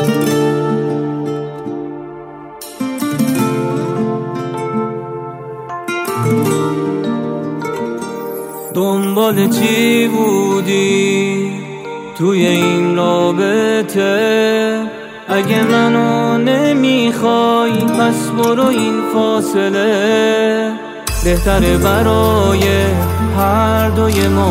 دنبال چی بودی توی این رابطه؟ اگه منو نمیخوای پس برو، این فاصله بهتره برای هر دوی ما،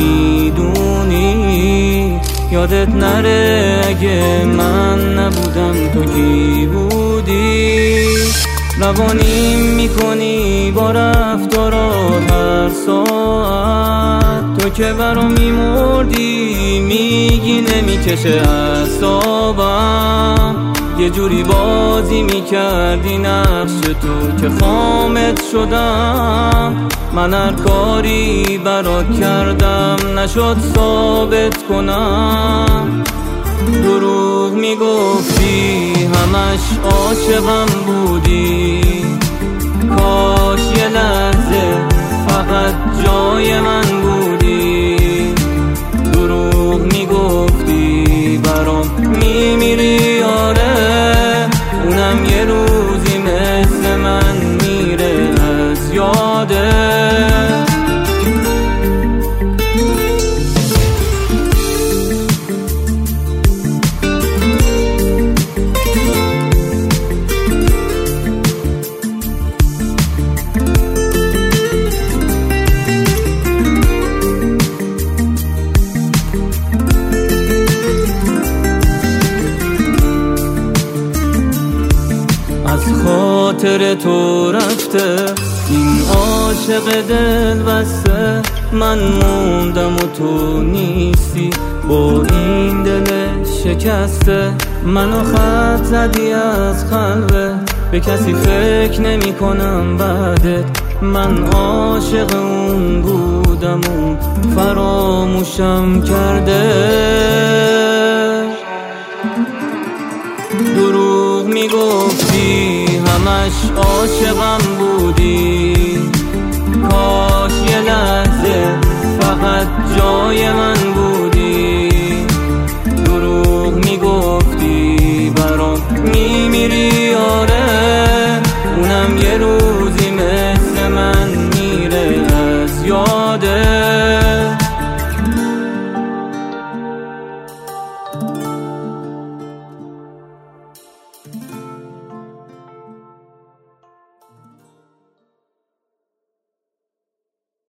میدونی. یادت نره اگه من نبودم تو کی بودی. روانیم میکنی با رفتارات هر ساعت، تو که برا میمردی میگی نمیکشه اعصابم. یه جوری بازی میکردی نقش تو که خامت شدم. من هر کاری برات کردم نشد ثابت کنم. دروغ میگفتی همش عاشقم بودی، کاش یه لحظه فقط جای من بودی. دروغ میگفتی برام میمیری، آره اونم یه روزی مثل من میره از یاده. از خاطر تو رفته این عاشق دل بسته. من موندم و تو نیستی با این دل شکسته. منو خط زدی از خلوه، به کسی فکر نمی کنم بعدت. من عاشق اون بودم و فراموشم کرده. دروغ میگفتی همش عاشقم بودی، کاش یه لحظه فقط جای من